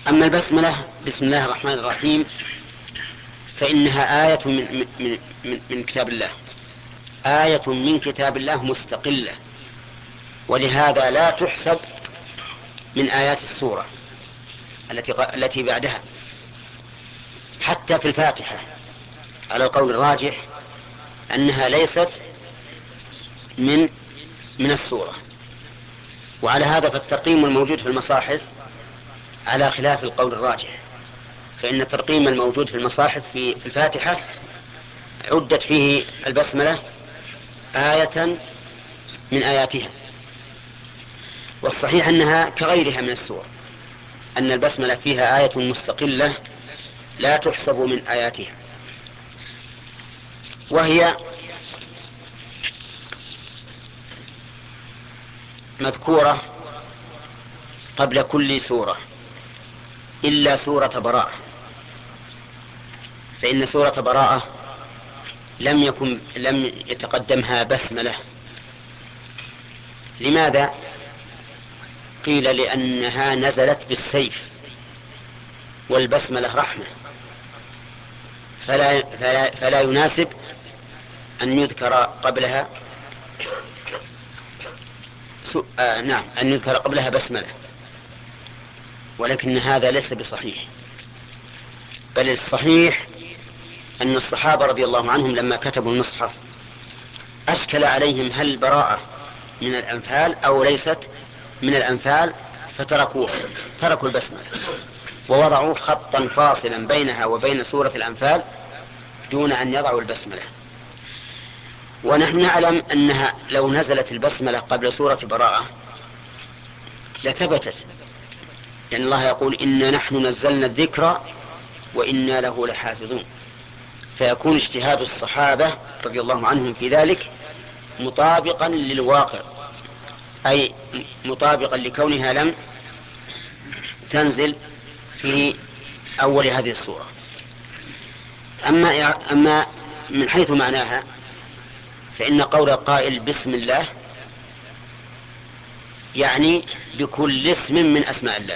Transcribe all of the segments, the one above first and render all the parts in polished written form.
أما البسملة بسم الله الرحمن الرحيم فإنها آية من كتاب الله، آية من كتاب الله مستقلة، ولهذا لا تحسب من آيات السورة التي بعدها. حتى في الفاتحة على القول الراجح أنها ليست من السورة. وعلى هذا فالترقيم الموجود في المصاحف على خلاف القول الراجح، فإن الترقيم الموجود في المصاحف في الفاتحة عدت فيه البسملة آية من آياتها، والصحيح أنها كغيرها من السور، أن البسملة فيها آية مستقلة لا تحسب من آياتها، وهي مذكورة قبل كل سورة إلا سورة براءة، فإن سورة براءة لم يتقدمها بسملة. لماذا؟ قيل لأنها نزلت بالسيف، والبسملة رحمة، فلا يناسب أن يذكر قبلها أن يذكر قبلها بسملة، ولكن هذا ليس بصحيح، بل الصحيح أن الصحابة رضي الله عنهم لما كتبوا المصحف أشكل عليهم هل براءة من الأنفال أو ليست من الأنفال، تركوا البسملة ووضعوا خطا فاصلا بينها وبين سورة الأنفال دون أن يضعوا البسملة. ونحن نعلم أنها لو نزلت البسملة قبل سورة براءة لثبتت، لأن الله يقول إنا نحن نزلنا الذكر وإنا له لحافظون، فيكون اجتهاد الصحابة رضي الله عنهم في ذلك مطابقا للواقع، أي مطابقا لكونها لم تنزل في أول هذه السورة. أما من حيث معناها فإن قول القائل بسم الله يعني بكل اسم من أسماء الله،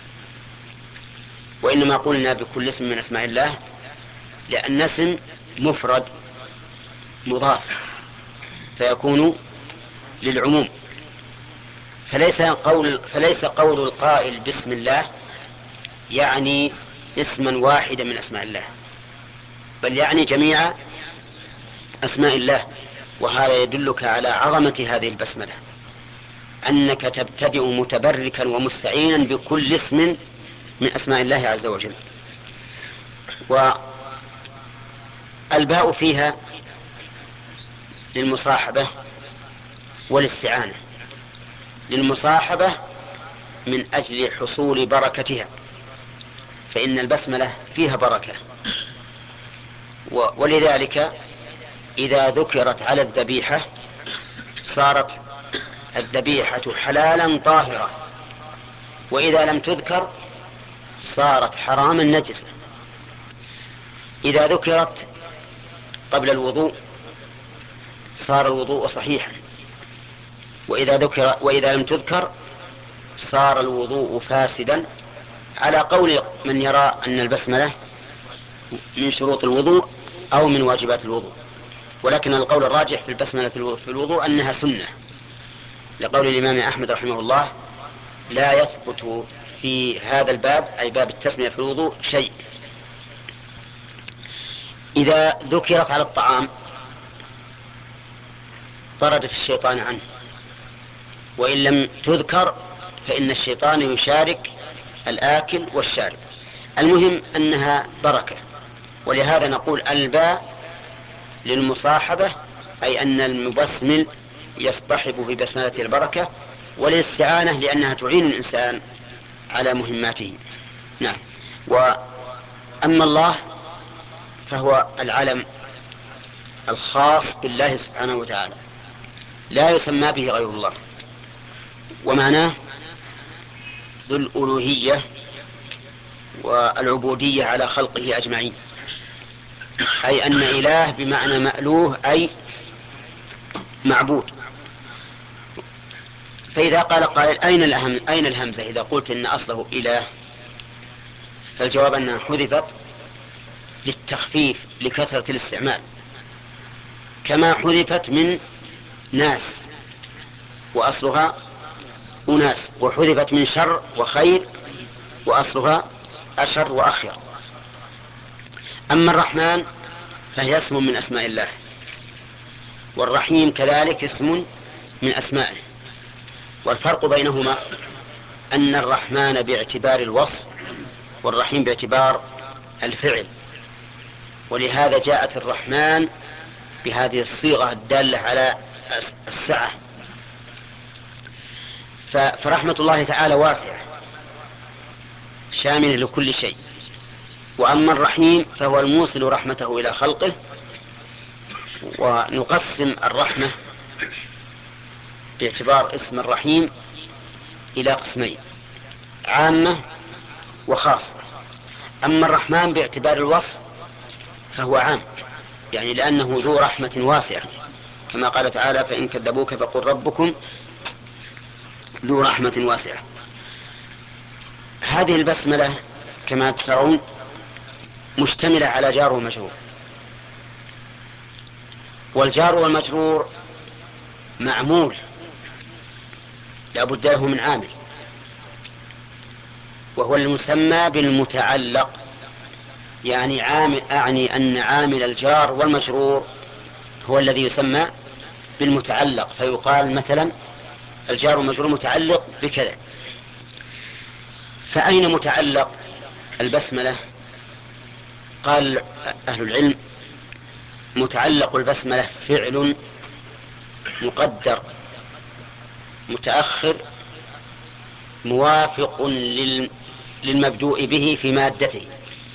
وإنما قلنا بكل اسم من أسماء الله لأن اسم مفرد مضاف فيكون للعموم، فليس قول القائل بسم الله يعني اسما واحدا من أسماء الله، بل يعني جميع أسماء الله. وهذا يدلك على عظمة هذه البسملة، أنك تبتدئ متبركا ومستعينا بكل اسم من أسماء الله عز وجل. والباء فيها للمصاحبة والاستعانة. للمصاحبة من أجل حصول بركتها، فإن البسملة فيها بركة، ولذلك إذا ذكرت على الذبيحة صارت الذبيحة حلالا طاهرة، وإذا لم تذكر صارت حراما نجسة. إذا ذكرت قبل الوضوء صار الوضوء صحيحا، وإذا لم تذكر صار الوضوء فاسدا، على قول من يرى أن البسملة من شروط الوضوء أو من واجبات الوضوء. ولكن القول الراجح في البسملة في الوضوء أنها سنة، لقول الإمام أحمد رحمه الله لا يثبت في هذا الباب أي باب التسمية في الوضوء شيء. إذا ذكرت على الطعام طردت الشيطان عنه، وإن لم تذكر فإن الشيطان يشارك الآكل والشارب. المهم أنها بركة، ولهذا نقول الباء للمصاحبة، أي أن المبسمل يصطحب في بسملته البركة، وللاستعانة لأنها تعين الإنسان على مهماته. نعم. وأما الله فهو العلم الخاص بالله سبحانه وتعالى لا يسمى به غير الله، ومعناه ذو الألوهية والعبودية على خلقه أجمعين، أي أن إله بمعنى مألوه أي معبود. فإذا قال قائل أين الهمزة إذا قلت إن أصله إله؟ فالجواب أنها حذفت للتخفيف لكثرة الاستعمال، كما حذفت من ناس وأصلها أناس، وحذفت من شر وخير وأصلها أشر وأخير. أما الرحمن فهي اسم من أسماء الله، والرحيم كذلك اسم من أسمائه، والفرق بينهما أن الرحمن باعتبار الوصف والرحيم باعتبار الفعل، ولهذا جاءت الرحمن بهذه الصيغة الدالة على السعة. فرحمة الله تعالى واسعة شاملة لكل شيء. وأما الرحيم فهو الموصل رحمته إلى خلقه. ونقسم الرحمة باعتبار اسم الرحيم إلى قسمين: عامة وخاصة. أما الرحمن باعتبار الوصف فهو عام، يعني لأنه ذو رحمة واسعة، كما قال تعالى: فإن كذبوك فقل ربكم ذو رحمة واسعة. هذه البسملة كما ترون مشتملة على جار ومجرور، والجار والمجرور معمول لا بد له من عامل، وهو المسمى بالمتعلق. يعني أعني أن عامل الجار والمجرور هو الذي يسمى بالمتعلق، فيقال مثلا الجار والمجرور متعلق بكذا. فأين متعلق البسملة؟ قال أهل العلم: متعلق البسملة فعل مقدر متأخر موافق للمبدوء به في مادته.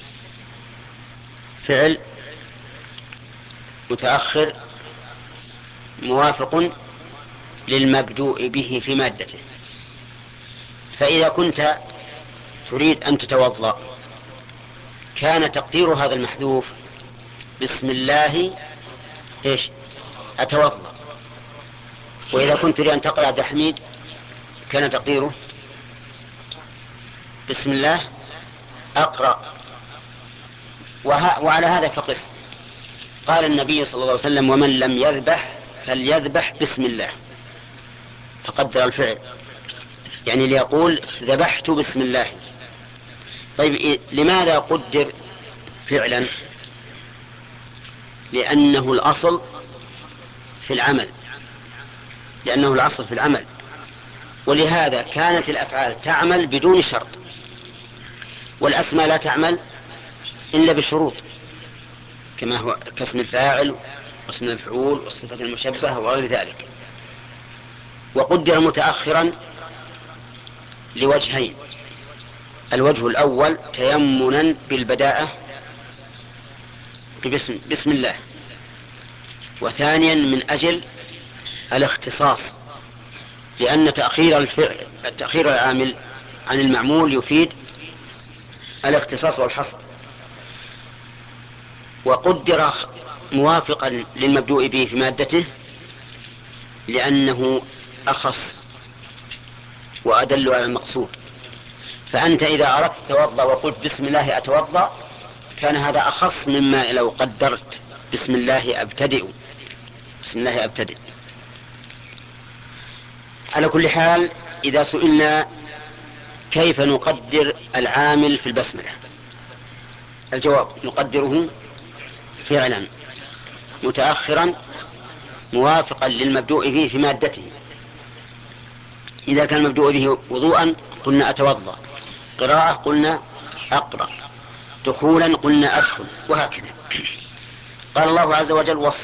فعل متأخر موافق للمبدوء به في مادته. فإذا كنت تريد أن تتوضأ كان تقدير هذا المحذوف بسم الله أتوضأ. وإذا كنت تريد أن تقرأ عبد الحميد كان تقديره بسم الله أقرأ. وعلى هذا فقس. قال النبي صلى الله عليه وسلم: ومن لم يذبح فليذبح بسم الله، فقدر الفعل، يعني ليقول ذبحت بسم الله. طيب لماذا قدر فعلا؟ لأنه الأصل في العمل، ولهذا كانت الأفعال تعمل بدون شرط، والأسماء لا تعمل إلا بشروط، كما هو كاسم الفاعل واسم المفعول والصفة المشبهة وغير ذلك. وقدر متأخرا لوجهين: الوجه الأول تيمنا بالبداءة بسم الله، وثانيا من أجل الاختصاص، لأن تأخير العامل عن المعمول يفيد الاختصاص والحصر. وقدر موافقا للمبدوء به في مادته لأنه أخص وأدل على المقصود. فأنت إذا أردت تتوضأ وقلت بسم الله أتوضأ كان هذا أخص مما لو قدرت بسم الله أبتدئ. على كل حال، إذا سئلنا كيف نقدر العامل في البسملة، الجواب: نقدره فعلا متأخرا موافقا للمبدوء به في مادته. إذا كان المبدوء به وضوءا قلنا أتوضأ، قراءة قلنا أقرأ، دخولا قلنا أدخل، وهكذا. قال الله عز وجل: